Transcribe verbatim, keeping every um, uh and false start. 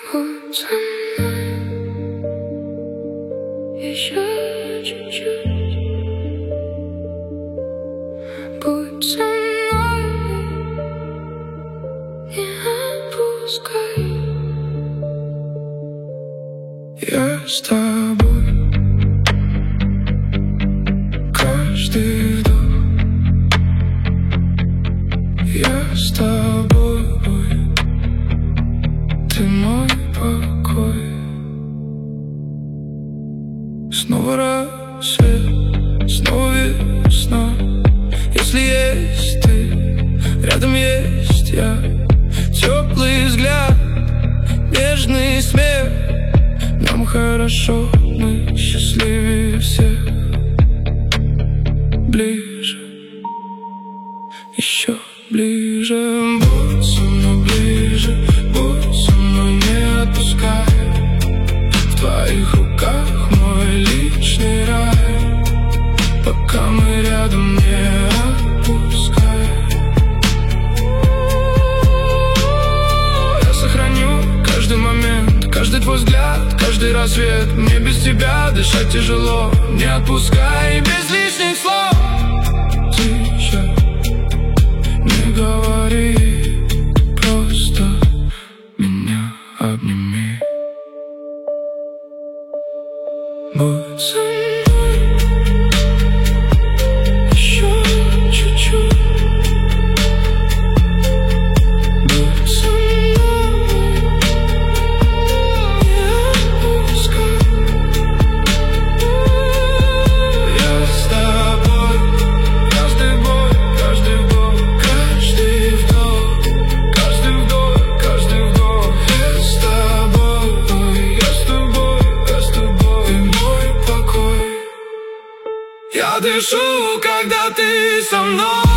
Будь со мной еще чуть-чуть. Будь со мной, не отпускай. Я с тобой каждый вдох. Я с тобой, ты мой покой. Снова рассвет, снова весна. Если есть ты, рядом есть я. Теплый взгляд, нежный смех. Нам хорошо, мы счастливее всех. Ближе, еще ближе. Будь со мной ближе, будь со мной, не отпускай. В твоих руках мой личный рай. Пока мы рядом, не отпускай. Я сохраню каждый момент, каждый твой взгляд, каждый рассвет. Мне без тебя дышать тяжело. Не отпускай без лишних слов. Тише, не говори, просто меня обними. Будь со мной еще чуть-чуть. Будь со мной, не отпускай. Я с тобой, каждый бой, каждый вдох, каждый вдох, каждый вдох, каждый вдох. Я с тобой, я с тобой, я с тобой, ты мой покой. Я дышу, когда ты со мной.